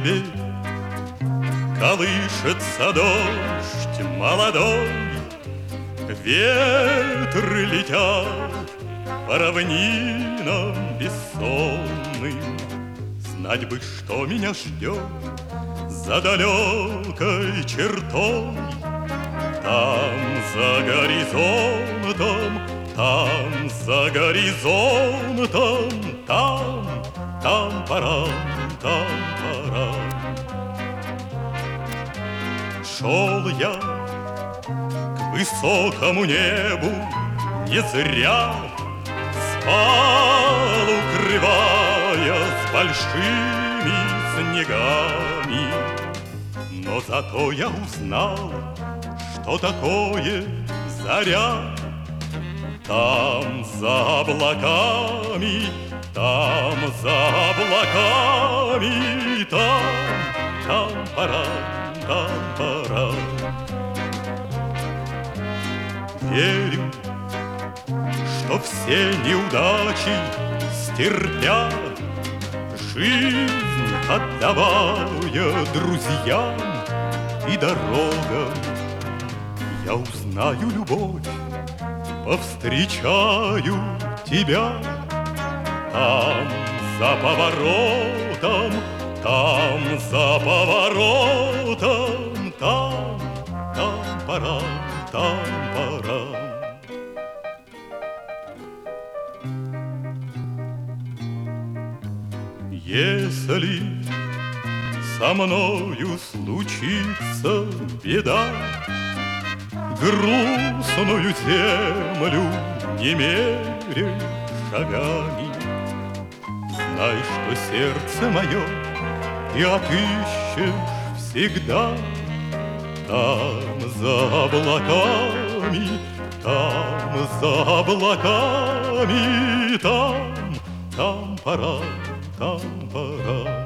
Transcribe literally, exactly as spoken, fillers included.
небе колышется дождь молодой, ветры летят по равнинам бессонным. Знать бы, что меня ждет за далекой чертой. Там за горизонтом, там за горизонтом, там, там парам, там парам. Шел я к высокому небу не зря, спал, укрываясь большими снегами. Но зато я узнал, что такое заря. Там за облаками, там за облаками, там, там парам, там парам. Верю, что все неудачи стерпя, жизнь отдавая друзьям и дорогам, я узнаю любовь, повстречаю тебя. Там за поворотом, там за поворотом, там, там парам, там парам. Если со мною случится беда, грустную землю не меряй шагами, знай, что сердце мое ты отыщешь всегда. Там за облаками, там за облаками, там, там парам, там парам.